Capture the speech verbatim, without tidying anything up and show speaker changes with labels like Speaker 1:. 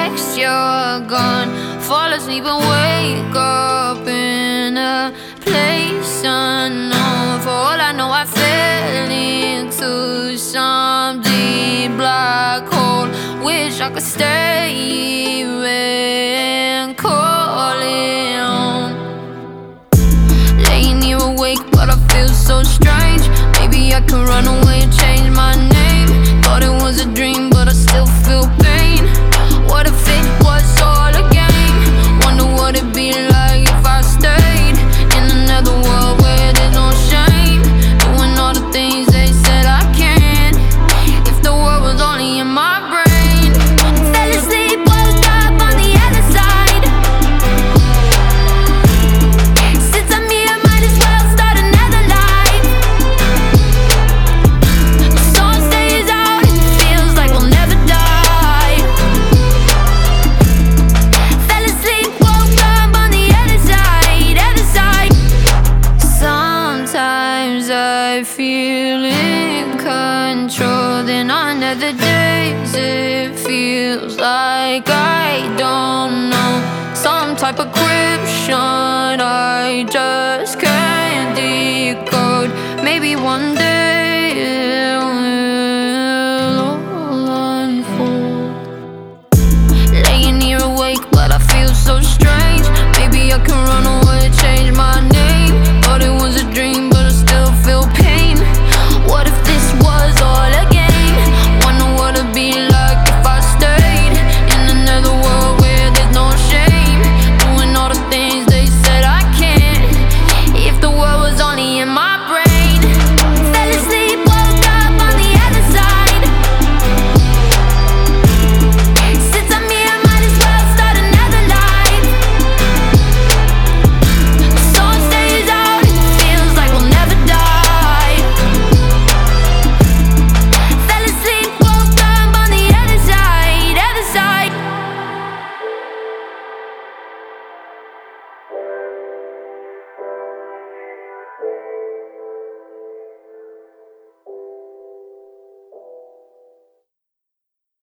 Speaker 1: text, you're gone. Fall asleep and wake up in a place unknown. For all I know, I fell into some deep black hole. Wish I could stay here and call it home. Laying here awake, but I feel so strange. Maybe I can run away and change my name. Thought it was a dream, but I still feel pain. What if it was all a game? Wonder what it'd be like if I stayed in another world where there's no shame. Doing all the things they said I can't. If the world was only in my brain. Fell asleep, woke up on the other side. Since I'm here, might as well start another life. The sun stays out and it feels like we'll never die. Fell asleep, woke up on the other side, other side. Sometimes I feel in control, then on other days it feels like I don't know. Some type of cryption I just can't decode. Maybe one day it will all unfold. Laying here awake, but I feel so strange. Maybe I can run away, change my name.